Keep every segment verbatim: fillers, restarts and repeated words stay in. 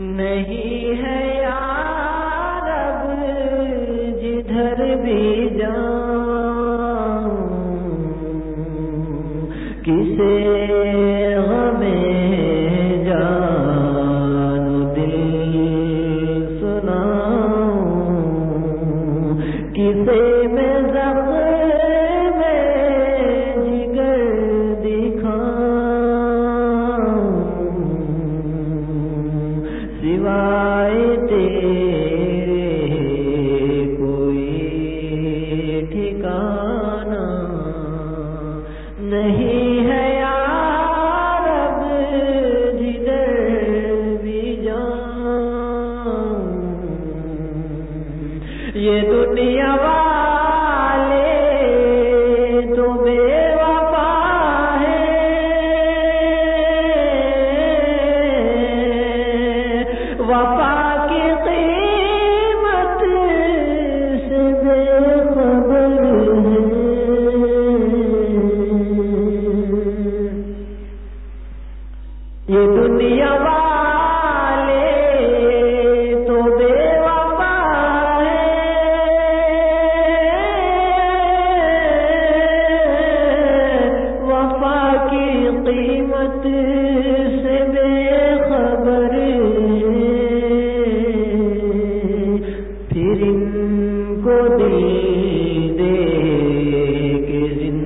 نہیں ہے یار اب جدھر بھی جاؤں کسے ہمیں جان دل سناؤں کسے میں زخم میں جگر دکھاؤں سوائے تیرے کوئی ٹھکانہ نہیں ہے یار اب جدھر بھی جاؤں یہ دنیا والے تو بے وفا وفا کی قیمت سے بے خبر ہے یہ دنیا والے تو بے وفا وفا کی قیمت سے بے خبر پھر ان کو دل دے کے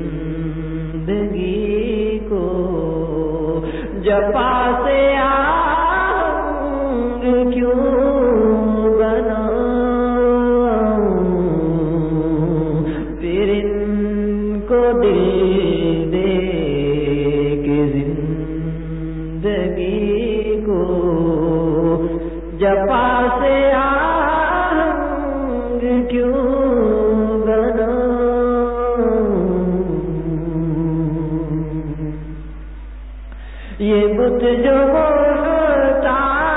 زندگی کو جفا سے آنگ کیوں بناؤں پھر ان کو دل دے کے زندگی کو جفا سے کیوں بناؤں یہ بت جو محتاج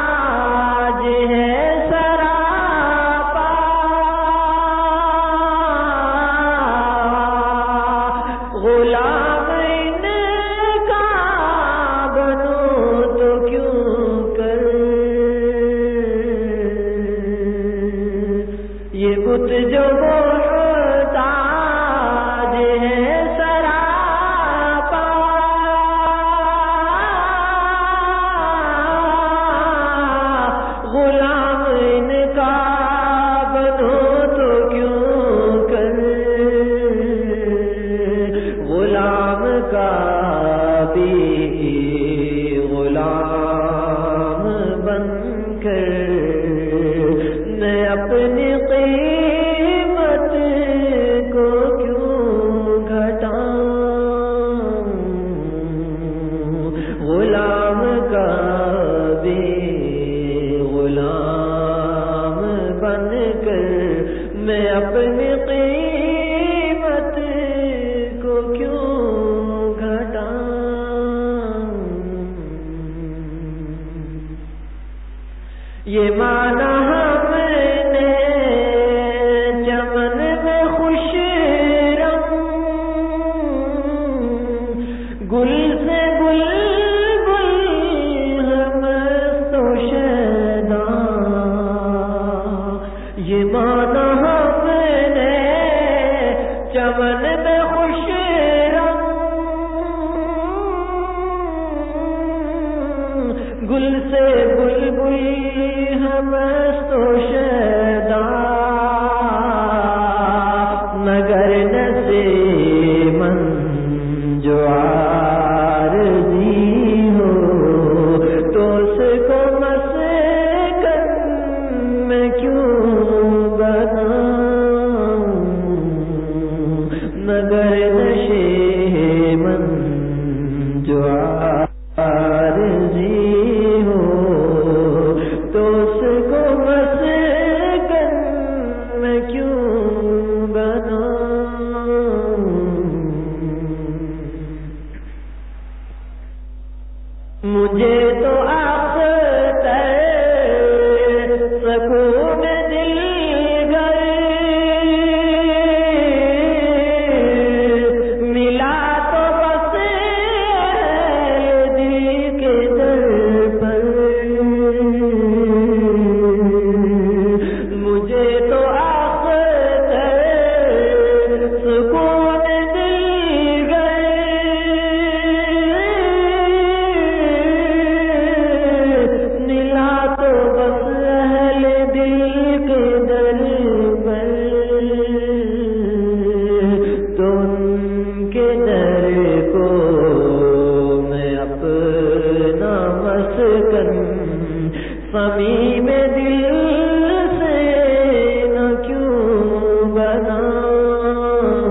ہے سراپا غلام ان کا بنو تو کیوں کر یہ بت جو محتاج ہے سراپا غلام ان کا بنو تو کیوں کر غلام کا بھی غلام بن کر میں اپنی قیمت کو کیوں گھٹاؤں غلام کا بھی غلام بن کر میں اپنی قیمت کو کیوں گھٹاؤں یہ مانا ہم نے چمن میں خوش رنگ گل سے گل گل ہم تو شیدا یہ مانا ہم نے چمن میں خوش رنگ گل سے گل گل ہم تو صمیم دل سے نہ کیوں بناؤں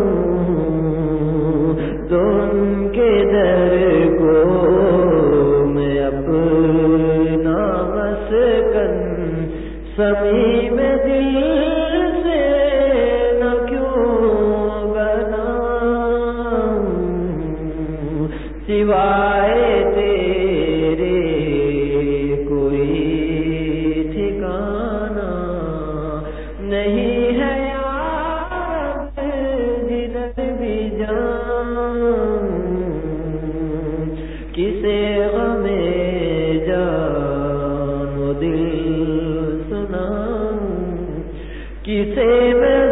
تو ان کے در کو میں اپنا مسکن صمیم دل سے نہ کیوں بناؤں سوائے تیرے نہیں ہے یار جدھر بھی جاؤں کسے غم جان و دل سناؤں کسے میں